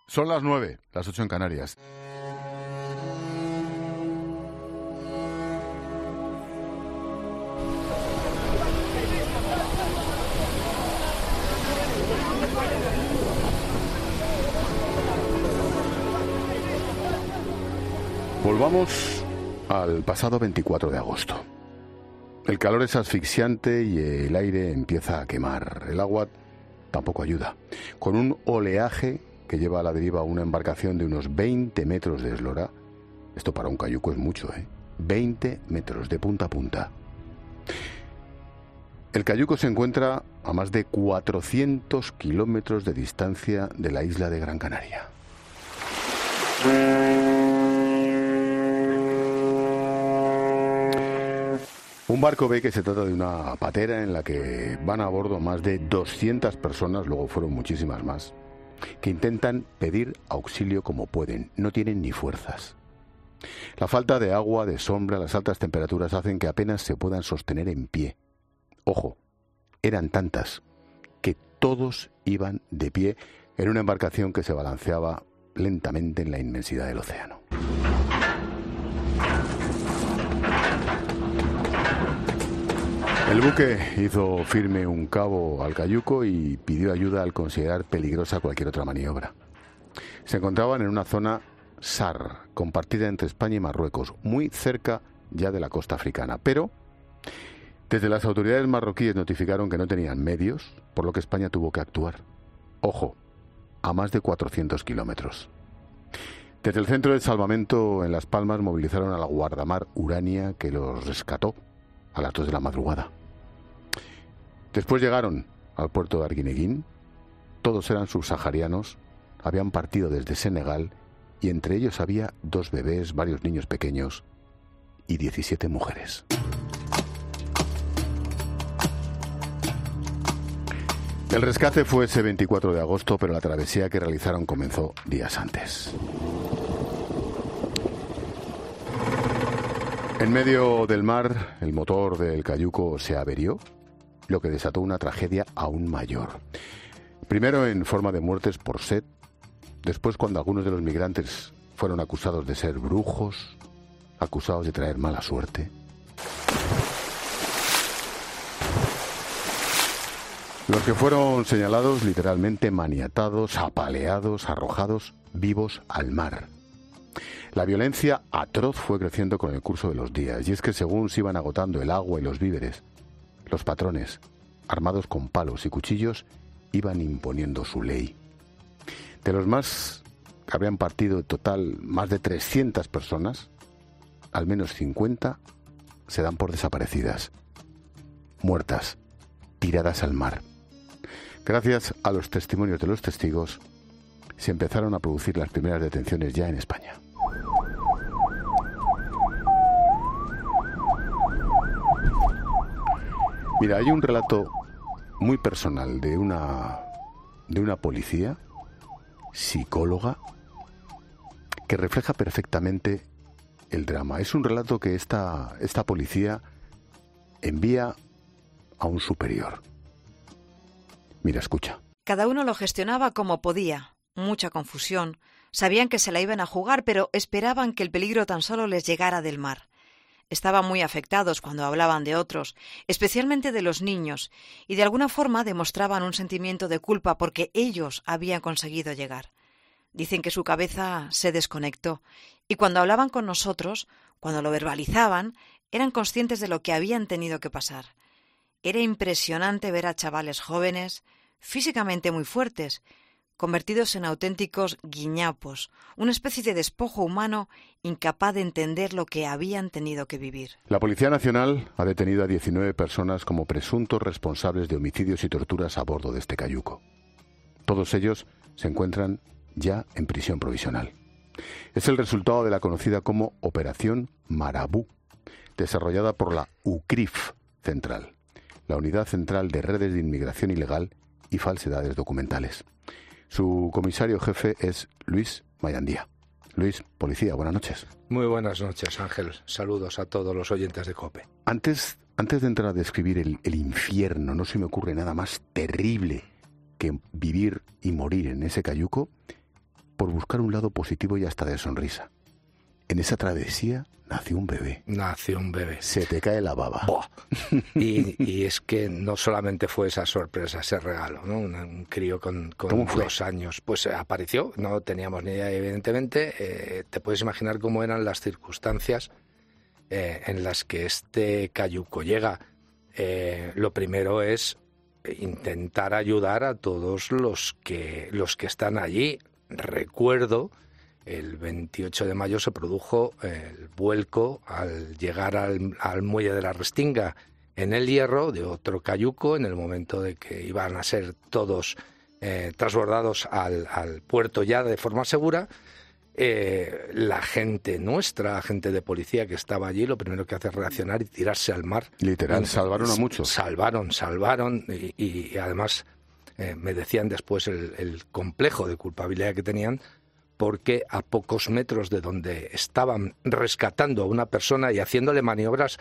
Son las 9, las 8 en Canarias. Volvamos al pasado 24 de agosto. El calor es asfixiante y el aire empieza a quemar. El agua tampoco ayuda. Con un oleaje que lleva a la deriva una embarcación de unos 20 metros de eslora. Esto para un cayuco es mucho, 20 metros de punta a punta. El cayuco se encuentra a más de 400 kilómetros de distancia de la isla de Gran Canaria. Un barco ve que se trata de una patera en la que van a bordo más de 200 personas, luego fueron muchísimas más, que intentan pedir auxilio como pueden, no tienen ni fuerzas. La falta de agua, de sombra, las altas temperaturas hacen que apenas se puedan sostener en pie. Ojo, eran tantas que todos iban de pie en una embarcación que se balanceaba lentamente en la inmensidad del océano. El buque hizo firme un cabo al cayuco y pidió ayuda al considerar peligrosa cualquier otra maniobra. Se encontraban en una zona SAR, compartida entre España y Marruecos, muy cerca ya de la costa africana. Pero desde las autoridades marroquíes notificaron que no tenían medios, por lo que España tuvo que actuar. Ojo, a más de 400 kilómetros. Desde el centro de salvamento en Las Palmas movilizaron a la guardamar Urania, que los rescató a las 2 de la madrugada. Después llegaron al puerto de Arguineguín. Todos eran subsaharianos, habían partido desde Senegal y entre ellos había 2 bebés, varios niños pequeños y 17 mujeres. El rescate fue ese 24 de agosto, pero la travesía que realizaron comenzó días antes. En medio del mar, el motor del cayuco se averió, lo que desató una tragedia aún mayor. Primero en forma de muertes por sed, después cuando algunos de los migrantes fueron acusados de ser brujos, acusados de traer mala suerte. Los que fueron señalados literalmente maniatados, apaleados, arrojados vivos al mar. La violencia atroz fue creciendo con el curso de los días, y es que según se iban agotando el agua y los víveres, los patrones, armados con palos y cuchillos, iban imponiendo su ley. De los más que habrían partido en total más de 300 personas, al menos 50 se dan por desaparecidas, muertas, tiradas al mar. Gracias a los testimonios de los testigos, se empezaron a producir las primeras detenciones ya en España. Mira, hay un relato muy personal de una policía, psicóloga, que refleja perfectamente el drama. Es un relato que esta policía envía a un superior. Mira, escucha. Cada uno lo gestionaba como podía. Mucha confusión. Sabían que se la iban a jugar, pero esperaban que el peligro tan solo les llegara del mar. Estaban muy afectados cuando hablaban de otros, especialmente de los niños, y de alguna forma demostraban un sentimiento de culpa porque ellos habían conseguido llegar. Dicen que su cabeza se desconectó, y cuando hablaban con nosotros, cuando lo verbalizaban, eran conscientes de lo que habían tenido que pasar. Era impresionante ver a chavales jóvenes, físicamente muy fuertes, convertidos en auténticos guiñapos, una especie de despojo humano incapaz de entender lo que habían tenido que vivir. La Policía Nacional ha detenido a 19 personas como presuntos responsables de homicidios y torturas a bordo de este cayuco. Todos ellos se encuentran ya en prisión provisional. Es el resultado de la conocida como Operación Marabú, desarrollada por la UCRIF Central, la Unidad Central de Redes de Inmigración Ilegal y Falsedades Documentales. Su comisario jefe es Luis Mayandía. Luis, policía, buenas noches. Muy buenas noches, Ángel. Saludos a todos los oyentes de COPE. Antes de entrar a describir el infierno, no se me ocurre nada más terrible que vivir y morir en ese cayuco. por buscar un lado positivo y hasta de sonrisa. En esa travesía nació un bebé. Nació un bebé. Se te cae la baba. Y es que no solamente fue esa sorpresa, ese regalo, ¿no? Un crío con 2 años. Pues apareció, no teníamos ni idea, evidentemente. Te puedes imaginar cómo eran las circunstancias en las que este cayuco llega. Lo primero es intentar ayudar a todos los que están allí. Recuerdo, el 28 de mayo se produjo el vuelco al llegar al muelle de la Restinga en el Hierro de otro cayuco, en el momento de que iban a ser todos transbordados al puerto ya de forma segura. La gente nuestra, la gente de policía que estaba allí, lo primero que hace es reaccionar y tirarse al mar. Literal, salvaron a muchos. Salvaron y además me decían después el complejo de culpabilidad que tenían, porque a pocos metros de donde estaban rescatando a una persona y haciéndole maniobras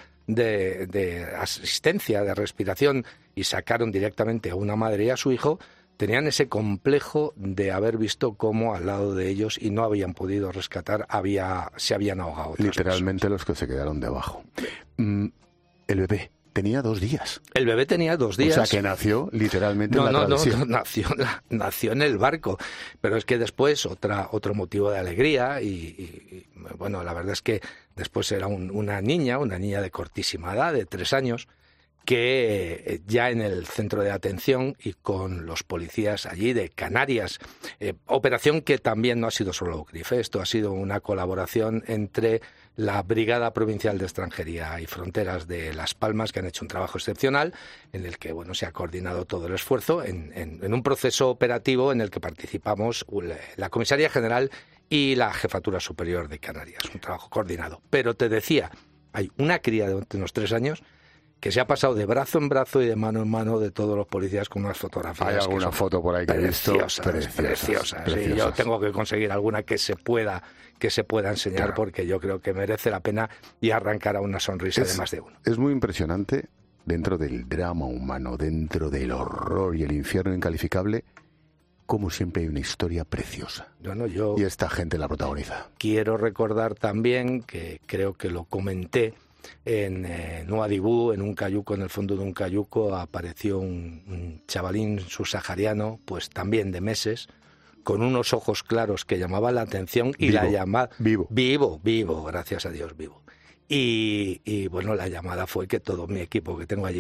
de asistencia, de respiración, y sacaron directamente a una madre y a su hijo, tenían ese complejo de haber visto cómo al lado de ellos, y no habían podido rescatar, se habían ahogado otras literalmente personas. Los que se quedaron debajo. El bebé tenía 2 días. El bebé tenía 2 días. O sea, que nació literalmente en la travesía. No, nació en el barco. Pero es que después otro motivo de alegría y bueno, la verdad es que después era una niña de cortísima edad, de 3 años, que ya en el centro de atención y con los policías allí de Canarias, operación que también no ha sido solo UCRIF, esto ha sido una colaboración entre la Brigada Provincial de Extranjería y Fronteras de Las Palmas, que han hecho un trabajo excepcional, en el que se ha coordinado todo el esfuerzo en un proceso operativo en el que participamos la Comisaría General y la Jefatura Superior de Canarias, un trabajo coordinado. Pero te decía, hay una cría de unos 3 años que se ha pasado de brazo en brazo y de mano en mano de todos los policías con unas fotografías. Hay alguna foto por ahí que he visto preciosas. Sí, yo tengo que conseguir alguna que se pueda enseñar, claro, porque yo creo que merece la pena y arrancará una sonrisa de más de uno. Es muy impresionante, dentro del drama humano, dentro del horror y el infierno incalificable, como siempre hay una historia preciosa. Y esta gente la protagoniza. Quiero recordar también, que creo que lo comenté, en Nuadhibou, en un cayuco, en el fondo de un cayuco, apareció un chavalín subsahariano, pues también de meses, con unos ojos claros que llamaban la atención y la llamada... Vivo, gracias a Dios, vivo. Y bueno, la llamada fue que todo mi equipo, que tengo allí,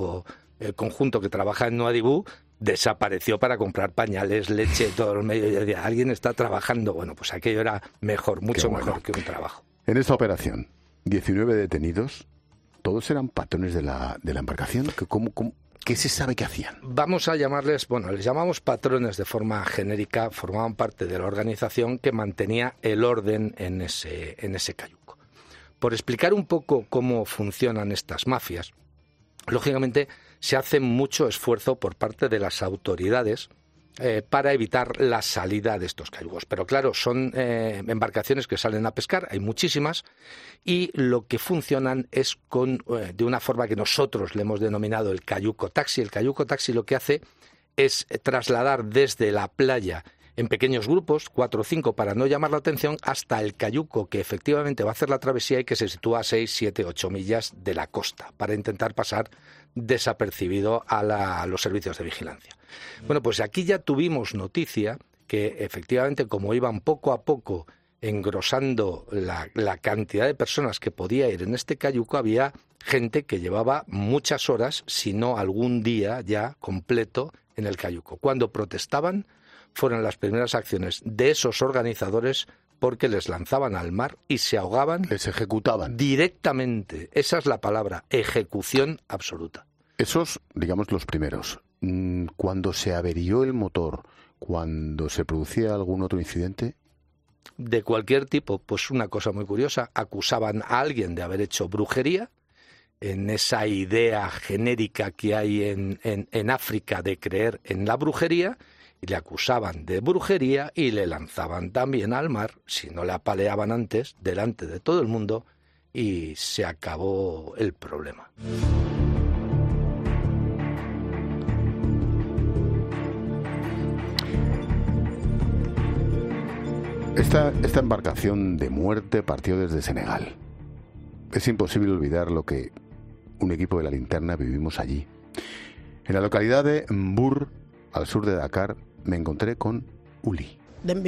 el conjunto que trabaja en Nuadhibou, desapareció para comprar pañales, leche, todos los medios. Y decía, alguien está trabajando. Bueno, pues aquello era mejor, mucho mejor que un trabajo. En esta operación, 19 detenidos, todos eran patrones de la embarcación. ¿Qué se sabe que hacían? Vamos a llamarles, les llamamos patrones de forma genérica, formaban parte de la organización que mantenía el orden en ese cayuco. Por explicar un poco cómo funcionan estas mafias, lógicamente se hace mucho esfuerzo por parte de las autoridades para evitar la salida de estos cayucos. Pero claro, son embarcaciones que salen a pescar, hay muchísimas, y lo que funcionan es de una forma que nosotros le hemos denominado el cayuco taxi. El cayuco taxi lo que hace es trasladar desde la playa en pequeños grupos, 4 o 5 para no llamar la atención, hasta el cayuco que efectivamente va a hacer la travesía y que se sitúa a 6, 7, 8 millas de la costa, para intentar pasar desapercibido a los servicios de vigilancia. Bueno, pues aquí ya tuvimos noticia que efectivamente, como iban poco a poco engrosando la cantidad de personas que podía ir en este cayuco, había gente que llevaba muchas horas, si no algún día ya completo, en el cayuco. Cuando protestaban, fueron las primeras acciones de esos organizadores, porque les lanzaban al mar y se ahogaban. Les ejecutaban. Directamente. Esa es la palabra, ejecución absoluta. Esos, digamos, los primeros. Cuando se averió el motor, cuando se producía algún otro incidente... De cualquier tipo, pues una cosa muy curiosa, acusaban a alguien de haber hecho brujería, en esa idea genérica que hay en África de creer en la brujería, y le acusaban de brujería y le lanzaban también al mar, si no le apaleaban antes, delante de todo el mundo, y se acabó el problema. Esta embarcación de muerte partió desde Senegal. Es imposible olvidar lo que un equipo de la linterna vivimos allí. En la localidad de Mbour, al sur de Dakar, me encontré con Uli.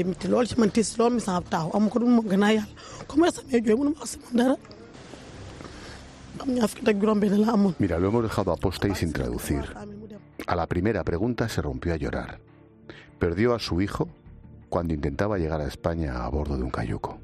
Mira, lo hemos dejado aposta y sin traducir. A la primera pregunta se rompió a llorar. Perdió a su hijo cuando intentaba llegar a España a bordo de un cayuco.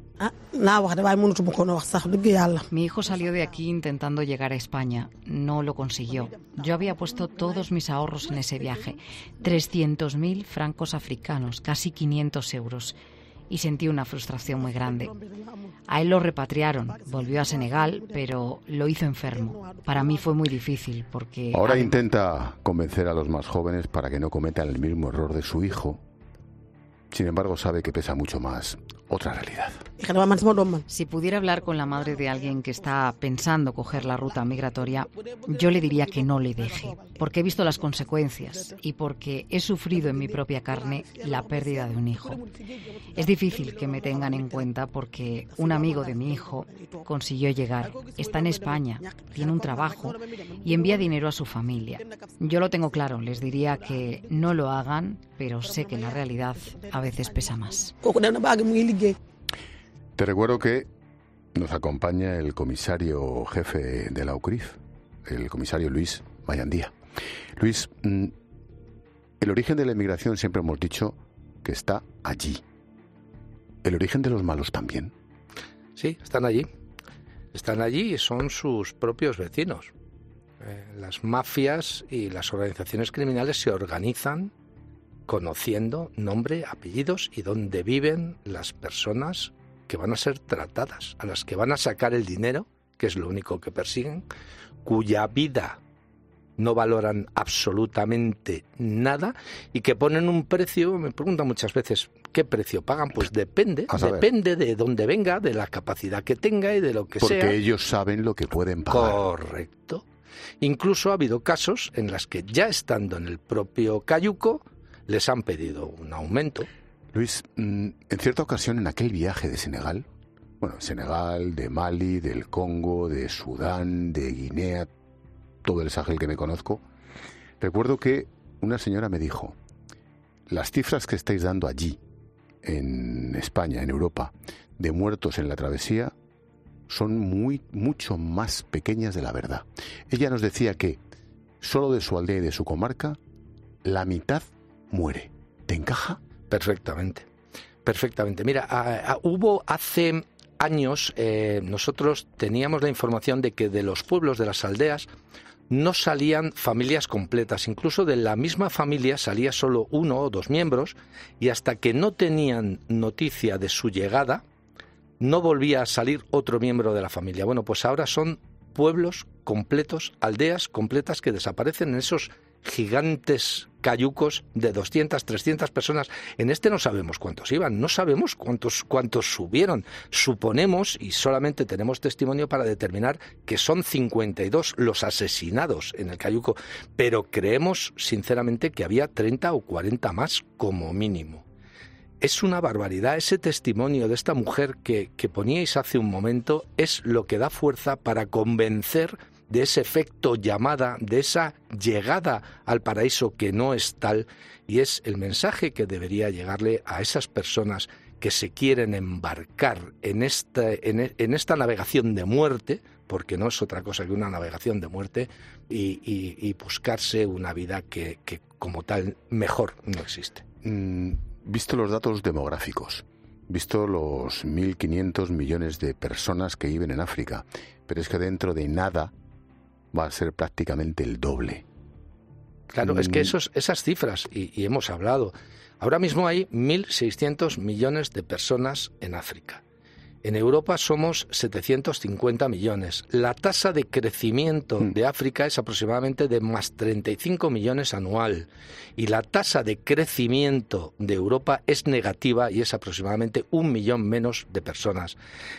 Mi hijo salió de aquí intentando llegar a España. No lo consiguió. Yo había puesto todos mis ahorros en ese viaje. 300.000 francos africanos, casi 500 euros. Y sentí una frustración muy grande. A él lo repatriaron, volvió a Senegal, pero lo hizo enfermo. Para mí fue muy difícil porque... Ahora intenta convencer a los más jóvenes para que no cometan el mismo error de su hijo. Sin embargo, sabe que pesa mucho más otra realidad. Si pudiera hablar con la madre de alguien que está pensando coger la ruta migratoria, yo le diría que no le deje, porque he visto las consecuencias y porque he sufrido en mi propia carne la pérdida de un hijo. Es difícil que me tengan en cuenta porque un amigo de mi hijo consiguió llegar, está en España, tiene un trabajo y envía dinero a su familia. Yo lo tengo claro, les diría que no lo hagan, pero sé que la realidad a veces pesa más. Te recuerdo que nos acompaña el comisario jefe de la UCRIF, el comisario Luis Mayandía. Luis, el origen de la inmigración siempre hemos dicho que está allí. ¿El origen de los malos también? Sí, están allí. Están allí y son sus propios vecinos. Las mafias y las organizaciones criminales se organizan conociendo nombre, apellidos y dónde viven las personas que van a ser tratadas, a las que van a sacar el dinero, que es lo único que persiguen, cuya vida no valoran absolutamente nada y que ponen un precio. Me preguntan muchas veces, ¿qué precio pagan? Pues depende de dónde venga, de la capacidad que tenga y de lo que sea. Porque ellos saben lo que pueden pagar. Correcto. Incluso ha habido casos en los que ya estando en el propio cayuco les han pedido un aumento. Luis, en cierta ocasión en aquel viaje de Senegal, de Mali, del Congo, de Sudán, de Guinea, todo el Sahel que me conozco, recuerdo que una señora me dijo, las cifras que estáis dando allí, en España, en Europa, de muertos en la travesía, son mucho más pequeñas de la verdad. Ella nos decía que solo de su aldea y de su comarca, la mitad muere. ¿Te encaja? Perfectamente. Mira, hubo hace años, nosotros teníamos la información de que de los pueblos, de las aldeas, no salían familias completas. Incluso de la misma familia salía solo uno o dos miembros y hasta que no tenían noticia de su llegada, no volvía a salir otro miembro de la familia. Bueno, pues ahora son pueblos completos, aldeas completas que desaparecen en esos gigantes cayucos de 200, 300 personas. En este no sabemos cuántos iban, no sabemos cuántos subieron. Suponemos, y solamente tenemos testimonio para determinar, que son 52 los asesinados en el cayuco, pero creemos sinceramente que había 30 o 40 más como mínimo. Es una barbaridad. Ese testimonio de esta mujer que poníais hace un momento es lo que da fuerza para convencer de ese efecto llamada, de esa llegada al paraíso que no es tal, y es el mensaje que debería llegarle a esas personas que se quieren embarcar en esta navegación de muerte, porque no es otra cosa que una navegación de muerte, y buscarse una vida que como tal mejor no existe. Visto los datos demográficos, visto los 1.500 millones de personas que viven en África, pero es que dentro de nada va a ser prácticamente el doble. Claro, es que esas cifras, y hemos hablado, ahora mismo hay 1.600 millones de personas en África. En Europa somos 750 millones. La tasa de crecimiento de África es aproximadamente de más 35 millones anual. Y la tasa de crecimiento de Europa es negativa y es aproximadamente 1 millón menos de personas.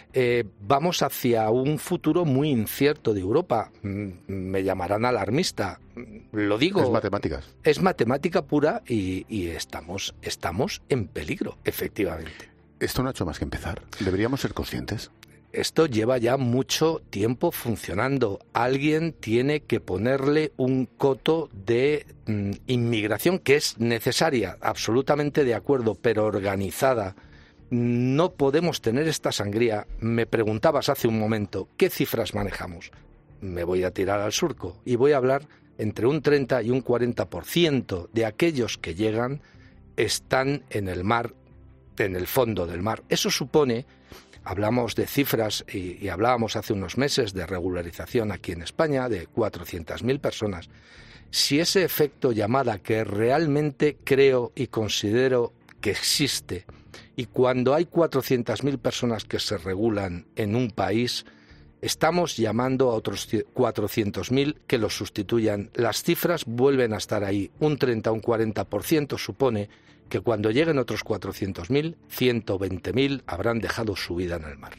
Vamos hacia un futuro muy incierto de Europa. Me llamarán alarmista. Lo digo. Es matemáticas. Es matemática pura y estamos en peligro, efectivamente. Esto no ha hecho más que empezar. Deberíamos ser conscientes. Esto lleva ya mucho tiempo funcionando. Alguien tiene que ponerle un coto de inmigración que es necesaria, absolutamente de acuerdo, pero organizada. No podemos tener esta sangría. Me preguntabas hace un momento, ¿qué cifras manejamos? Me voy a tirar al surco y voy a hablar entre un 30 y un 40% de aquellos que llegan están en el mar, en el fondo del mar. Eso supone... Hablamos de cifras y hablábamos hace unos meses de regularización aquí en España de 400.000 personas. Si ese efecto llamada que realmente creo y considero que existe, y cuando hay 400.000 personas que se regulan en un país, estamos llamando a otros 400.000 que los sustituyan. Las cifras vuelven a estar ahí. Un 30 o un 40% supone que cuando lleguen otros 400.000, 120.000 habrán dejado su vida en el mar.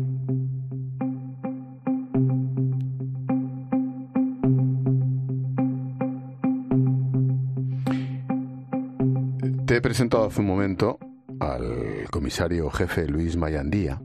Te he presentado hace un momento al comisario jefe Luis Mayandía,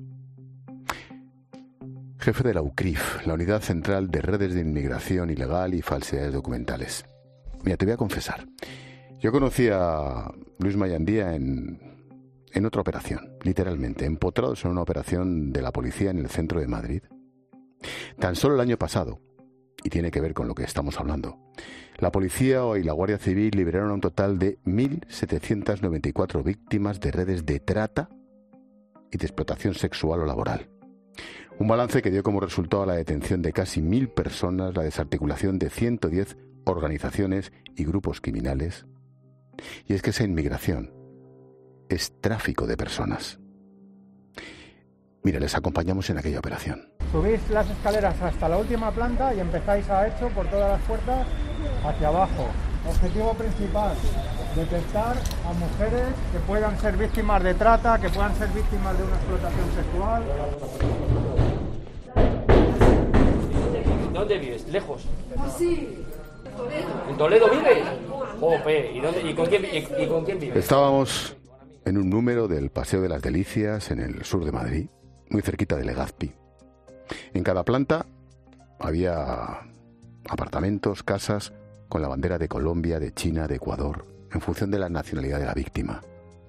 jefe de la UCRIF, la Unidad Central de Redes de Inmigración Ilegal y Falsedades Documentales. Mira, te voy a confesar. Yo conocí a Luis Mayandía en otra operación, literalmente, empotrados en una operación de la policía en el centro de Madrid. Tan solo el año pasado, y tiene que ver con lo que estamos hablando, la policía y la Guardia Civil liberaron a un total de 1.794 víctimas de redes de trata y de explotación sexual o laboral. Un balance que dio como resultado la detención de casi 1.000 personas, la desarticulación de 110 organizaciones y grupos criminales. Y es que esa inmigración es tráfico de personas. Mira, les acompañamos en aquella operación. Subís las escaleras hasta la última planta y empezáis a hecho por todas las puertas hacia abajo. Objetivo principal, detectar a mujeres que puedan ser víctimas de trata, que puedan ser víctimas de una explotación sexual. ¿Dónde vives? ¿Lejos? Sí. ¿En Toledo vives? Jope, ¿y con quién vives? Estábamos en un número del Paseo de las Delicias, en el sur de Madrid, muy cerquita de Legazpi. En cada planta había apartamentos, casas, con la bandera de Colombia, de China, de Ecuador, en función de la nacionalidad de la víctima.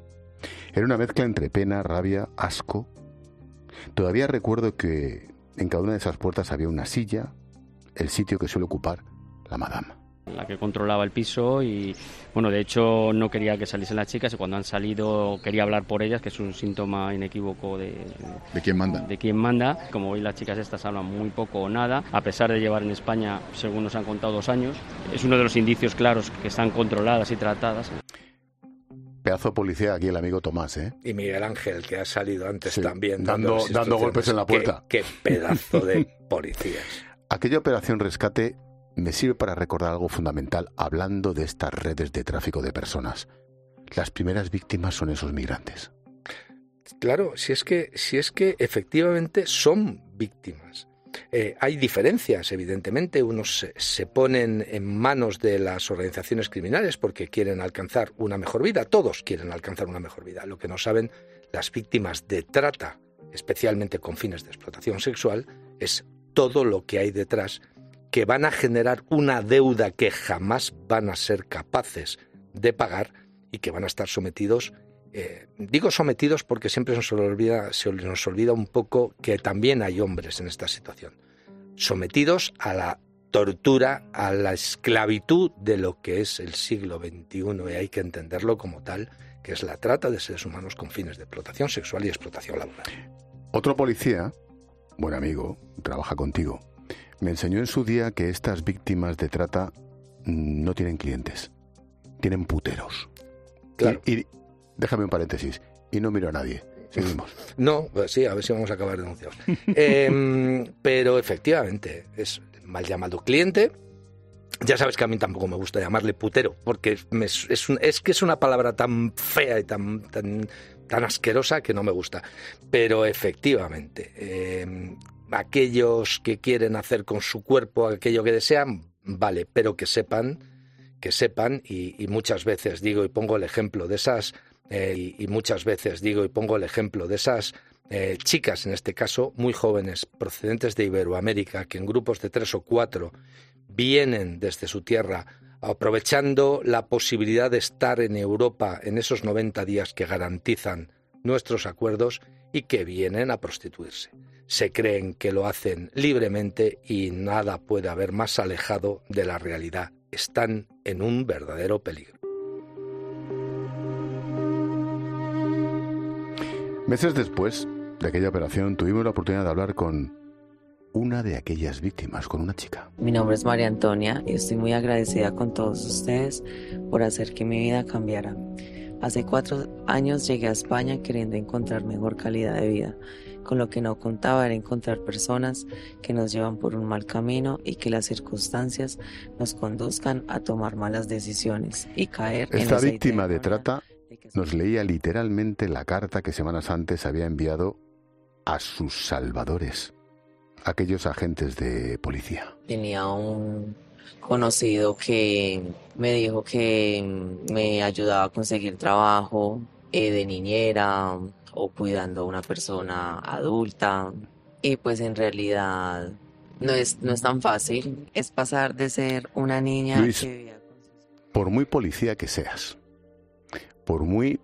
Era una mezcla entre pena, rabia, asco. Todavía recuerdo que en cada una de esas puertas había una silla, el sitio que suele ocupar la madama. La que controlaba el piso y, bueno, de hecho no quería que saliesen las chicas y cuando han salido quería hablar por ellas, que es un síntoma inequívoco de quién manda. De quién manda. Como hoy las chicas estas hablan muy poco o nada, a pesar de llevar en España, según nos han contado, 2 años, es uno de los indicios claros que están controladas y tratadas. Pedazo de policía aquí el amigo Tomás, ¿eh? Y Miguel Ángel, que ha salido antes sí, también. Dando golpes en la puerta. Qué pedazo de policías. Aquella operación rescate me sirve para recordar algo fundamental hablando de estas redes de tráfico de personas. Las primeras víctimas son esos migrantes. Claro, si es que efectivamente son víctimas. Hay diferencias, evidentemente. Unos se ponen en manos de las organizaciones criminales porque quieren alcanzar una mejor vida. Todos quieren alcanzar una mejor vida. Lo que no saben las víctimas de trata, especialmente con fines de explotación sexual, es todo lo que hay detrás, que van a generar una deuda que jamás van a ser capaces de pagar y que van a estar sometidos, digo sometidos porque siempre se nos olvida un poco que también hay hombres en esta situación, sometidos a la tortura, a la esclavitud de lo que es el siglo XXI, y hay que entenderlo como tal, que es la trata de seres humanos con fines de explotación sexual y explotación laboral. Otro policía, buen amigo, trabaja contigo, me enseñó en su día que estas víctimas de trata no tienen clientes, tienen puteros. Claro. Y déjame un paréntesis, y no miro a nadie. Seguimos. No, pues sí, a ver si vamos a acabar denunciados. Pero efectivamente, es mal llamado cliente. Ya sabes que a mí tampoco me gusta llamarle putero, porque es que es una palabra tan fea y tan asquerosa que no me gusta. Pero efectivamente, aquellos que quieren hacer con su cuerpo aquello que desean, vale, pero que sepan y muchas veces digo y pongo el ejemplo de esas y muchas veces digo y pongo el ejemplo de esas chicas, en este caso muy jóvenes, procedentes de Iberoamérica, que en grupos de 3 o 4 vienen desde su tierra aprovechando la posibilidad de estar en Europa en esos 90 días que garantizan nuestros acuerdos y que vienen a prostituirse. Se creen que lo hacen libremente y nada puede haber más alejado de la realidad. Están en un verdadero peligro. Meses después de aquella operación tuvimos la oportunidad de hablar con una de aquellas víctimas, con una chica. Mi nombre es María Antonia y estoy muy agradecida con todos ustedes por hacer que mi vida cambiara. Hace 4 años llegué a España queriendo encontrar mejor calidad de vida. Con lo que no contaba era encontrar personas que nos llevan por un mal camino y que las circunstancias nos conduzcan a tomar malas decisiones y caer en esta esa víctima idea de trata nos leía literalmente la carta que semanas antes había enviado a sus salvadores, aquellos agentes de policía. Tenía un conocido que me dijo que me ayudaba a conseguir trabajo de niñera o cuidando a una persona adulta, y pues en realidad no es tan fácil. Es pasar de ser una niña Luis, que vivía con sus... por muy policía que seas, por muy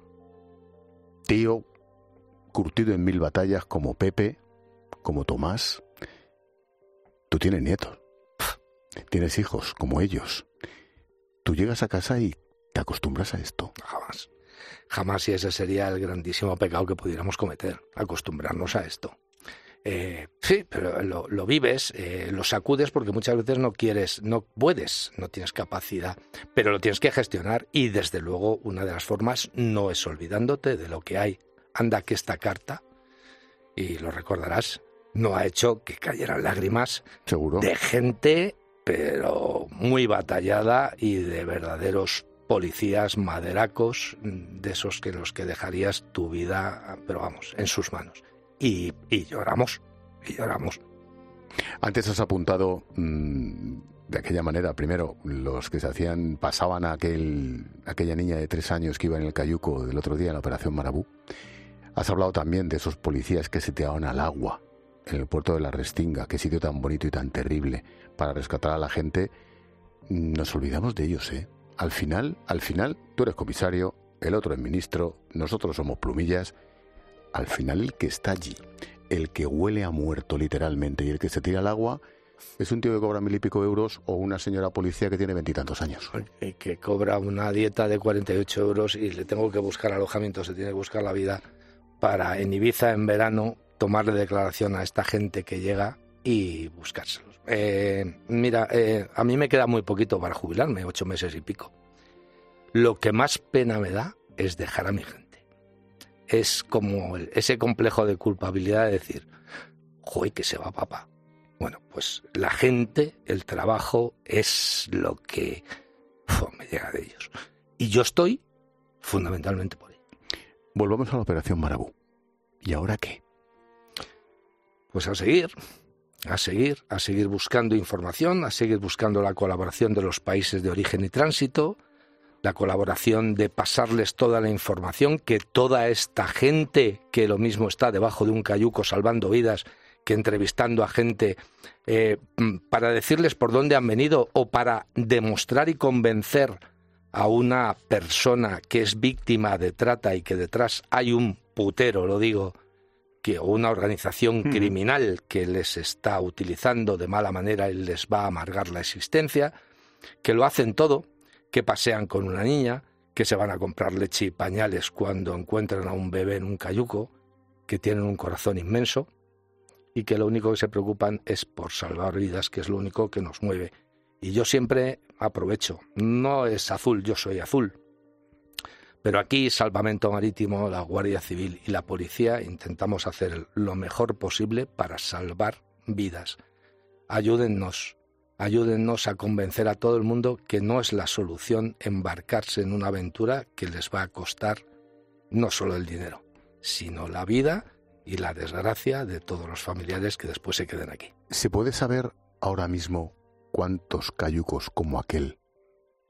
tío curtido en 1000 batallas como Pepe, como Tomás, tú tienes nietos, tienes hijos como ellos. Tú llegas a casa y te acostumbras a esto. Jamás. Jamás, y ese sería el grandísimo pecado que pudiéramos cometer, acostumbrarnos a esto. Sí, pero lo vives, lo sacudes porque muchas veces no quieres, no puedes, no tienes capacidad, pero lo tienes que gestionar, y desde luego una de las formas no es olvidándote de lo que hay. Anda que esta carta, y lo recordarás, no ha hecho que cayeran lágrimas. Seguro. De gente, pero muy batallada, y de verdaderos policías maderacos, de esos que los que dejarías tu vida, pero vamos, en sus manos. Y lloramos, y lloramos. Antes has apuntado de aquella manera, primero, los que pasaban a aquella niña de 3 años que iba en el cayuco del otro día en la Operación Marabú. Has hablado también de esos policías que se tiraban al agua en el puerto de la Restinga, qué sitio tan bonito y tan terrible para rescatar a la gente. Nos olvidamos de ellos, ¿eh? Al final, tú eres comisario, el otro es ministro, nosotros somos plumillas. Al final el que está allí, el que huele a muerto literalmente y el que se tira al agua, es un tío que cobra 1000 y pico euros o una señora policía que tiene 20 y tantos años. Y que cobra una dieta de 48 euros y le tengo que buscar alojamiento, se tiene que buscar la vida para en Ibiza en verano tomarle declaración a esta gente que llega y buscárselos. Mira, a mí me queda muy poquito para jubilarme, 8 meses y pico. Lo que más pena me da es dejar a mi gente. Es como ese complejo de culpabilidad de decir, ¡joder, que se va papá! Bueno, pues la gente, el trabajo, es lo que me llega de ellos. Y yo estoy fundamentalmente por ello. Volvamos a la Operación Marabú. ¿Y ahora qué? Pues a seguir buscando información, a seguir buscando la colaboración de los países de origen y tránsito, la colaboración de pasarles toda la información, que toda esta gente que lo mismo está debajo de un cayuco salvando vidas que entrevistando a gente para decirles por dónde han venido o para demostrar y convencer a una persona que es víctima de trata y que detrás hay un putero, lo digo, o una organización criminal que les está utilizando de mala manera y les va a amargar la existencia, que lo hacen todo, que pasean con una niña, que se van a comprar leche y pañales cuando encuentran a un bebé en un cayuco, que tienen un corazón inmenso y que lo único que se preocupan es por salvar vidas, que es lo único que nos mueve. Y yo siempre aprovecho, no es azul, yo soy azul, pero aquí Salvamento Marítimo, la Guardia Civil y la Policía intentamos hacer lo mejor posible para salvar vidas. Ayúdennos a convencer a todo el mundo que no es la solución embarcarse en una aventura que les va a costar no solo el dinero, sino la vida y la desgracia de todos los familiares que después se queden aquí. ¿Se puede saber ahora mismo cuántos cayucos como aquel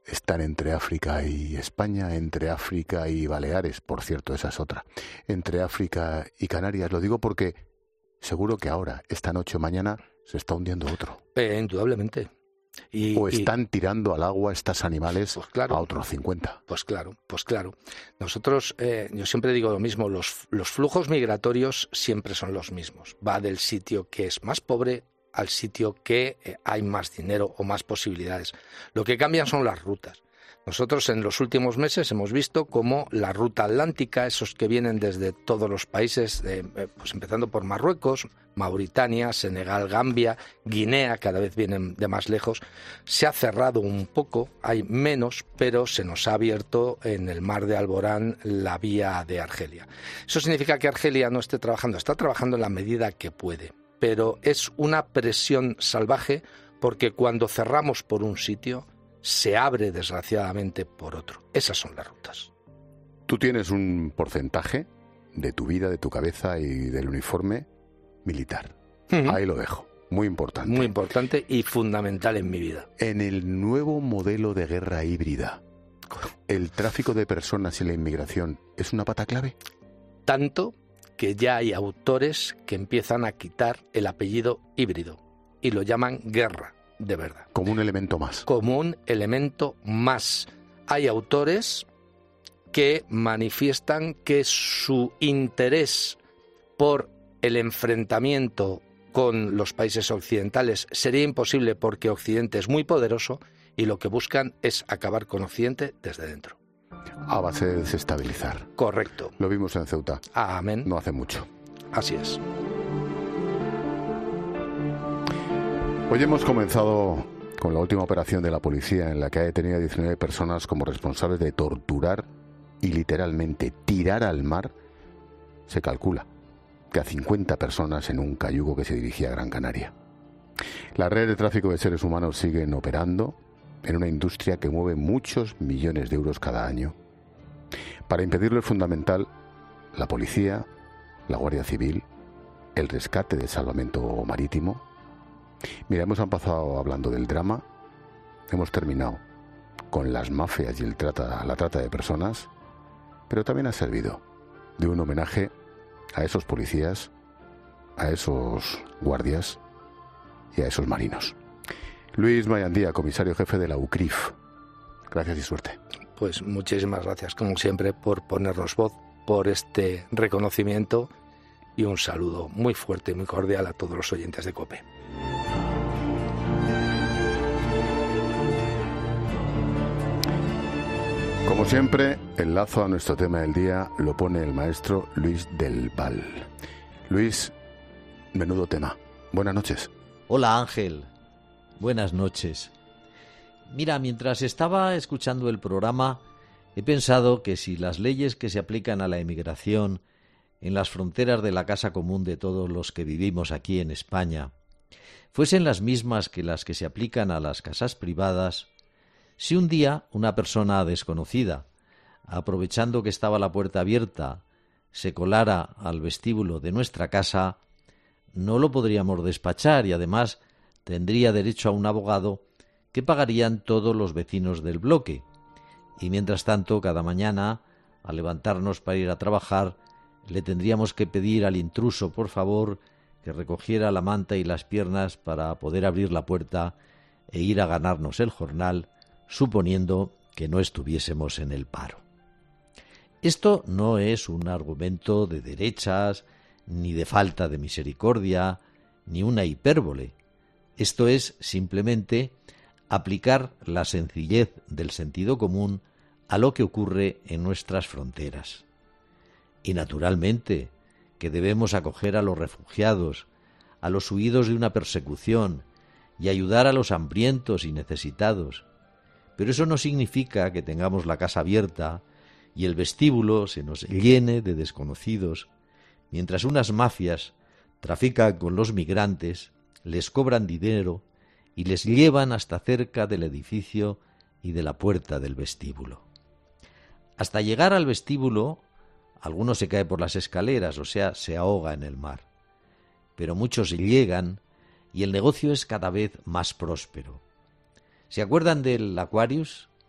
están entre África y España, entre África y Baleares, por cierto, esa es otra, entre África y Canarias. Lo digo porque seguro que ahora, esta noche o mañana, se está hundiendo otro. Indudablemente. O están tirando al agua estos animales, pues claro, a otros 50. Pues claro. Nosotros, yo siempre digo lo mismo, los flujos migratorios siempre son los mismos. Va del sitio que es más pobre al sitio que hay más dinero o más posibilidades. Lo que cambian son las rutas. Nosotros en los últimos meses hemos visto cómo la ruta atlántica, esos que vienen desde todos los países, pues empezando por Marruecos, Mauritania, Senegal, Gambia, Guinea, cada vez vienen de más lejos, se ha cerrado un poco, hay menos, pero se nos ha abierto en el mar de Alborán la vía de Argelia. Eso significa que Argelia no esté trabajando, está trabajando en la medida que puede, pero es una presión salvaje porque cuando cerramos por un sitio, se abre desgraciadamente por otro. Esas son las rutas. Tú tienes un porcentaje de tu vida, de tu cabeza y del uniforme militar. Uh-huh. Ahí lo dejo. Muy importante. Muy importante y fundamental en mi vida. En el nuevo modelo de guerra híbrida, ¿el tráfico de personas y la inmigración es una pata clave? Tanto que ya hay autores que empiezan a quitar el apellido híbrido y lo llaman guerra. De verdad. Como un elemento más. Como un elemento más. Hay autores que manifiestan que su interés por el enfrentamiento con los países occidentales sería imposible porque Occidente es muy poderoso y lo que buscan es acabar con Occidente desde dentro. A base de desestabilizar. Correcto. Lo vimos en Ceuta. Amén. No hace mucho. Así es. Hoy hemos comenzado con la última operación de la policía en la que ha detenido a 19 personas como responsables de torturar y literalmente tirar al mar. Se calcula que a 50 personas en un cayuco que se dirigía a Gran Canaria. Las redes de tráfico de seres humanos siguen operando en una industria que mueve muchos millones de euros cada año. Para impedirlo es fundamental la policía, la Guardia Civil, el rescate del salvamento marítimo. Mira, hemos empezado hablando del drama, hemos terminado con las mafias y la trata de personas, pero también ha servido de un homenaje a esos policías, a esos guardias y a esos marinos. Luis Mayandía, comisario jefe de la UCRIF. Gracias y suerte. Pues muchísimas gracias, como siempre, por ponernos voz, por este reconocimiento y un saludo muy fuerte y muy cordial a todos los oyentes de COPE. Como siempre, el lazo a nuestro tema del día lo pone el maestro Luis del Val. Luis, menudo tema. Buenas noches. Hola Ángel, buenas noches. Mira, mientras estaba escuchando el programa, he pensado que si las leyes que se aplican a la emigración en las fronteras de la casa común de todos los que vivimos aquí en España fuesen las mismas que las que se aplican a las casas privadas, si un día una persona desconocida, aprovechando que estaba la puerta abierta, se colara al vestíbulo de nuestra casa, no lo podríamos despachar y además tendría derecho a un abogado que pagarían todos los vecinos del bloque. Y mientras tanto, cada mañana, al levantarnos para ir a trabajar, le tendríamos que pedir al intruso, por favor, que recogiera la manta y las piernas para poder abrir la puerta e ir a ganarnos el jornal, suponiendo que no estuviésemos en el paro. Esto no es un argumento de derechas, ni de falta de misericordia, ni una hipérbole. Esto es simplemente aplicar la sencillez del sentido común a lo que ocurre en nuestras fronteras. Y naturalmente que debemos acoger a los refugiados, a los huidos de una persecución y ayudar a los hambrientos y necesitados. Pero eso no significa que tengamos la casa abierta y el vestíbulo se nos llene de desconocidos, mientras unas mafias trafican con los migrantes, les cobran dinero y les llevan hasta cerca del edificio y de la puerta del vestíbulo. Hasta llegar al vestíbulo, alguno se cae por las escaleras, o sea, se ahoga en el mar. Pero muchos llegan y el negocio es cada vez más próspero. ¿Se acuerdan del Aquarius?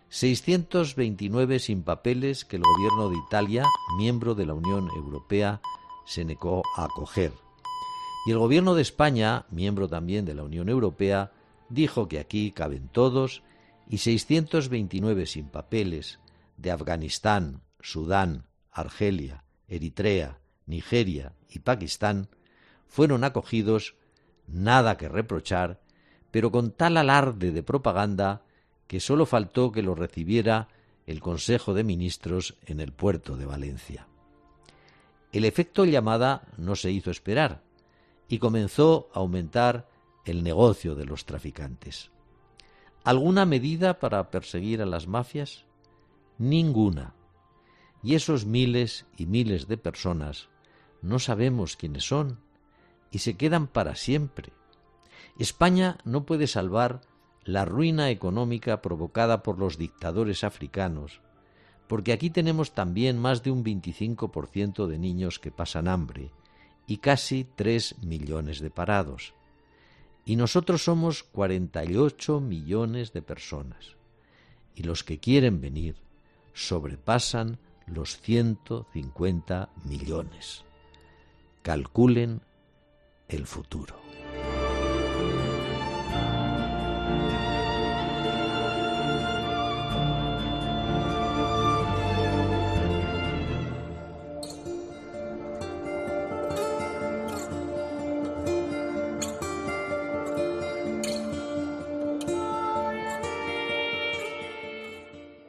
629 sin papeles que el gobierno de Italia, miembro de la Unión Europea, se negó a acoger. Y el gobierno de España, miembro también de la Unión Europea, dijo que aquí caben todos, y 629 sin papeles de Afganistán, Sudán, Argelia, Eritrea, Nigeria y Pakistán fueron acogidos, nada que reprochar, pero con tal alarde de propaganda que solo faltó que lo recibiera el Consejo de Ministros en el puerto de Valencia. El efecto llamada no se hizo esperar y comenzó a aumentar el negocio de los traficantes. ¿Alguna medida para perseguir a las mafias? Ninguna. Y esos miles y miles de personas no sabemos quiénes son y se quedan para siempre. España no puede salvar la ruina económica provocada por los dictadores africanos, porque aquí tenemos también más de un 25% de niños que pasan hambre y casi 3 millones de parados. Y nosotros somos 48 millones de personas, y los que quieren venir sobrepasan los 150 millones. Calculen el futuro.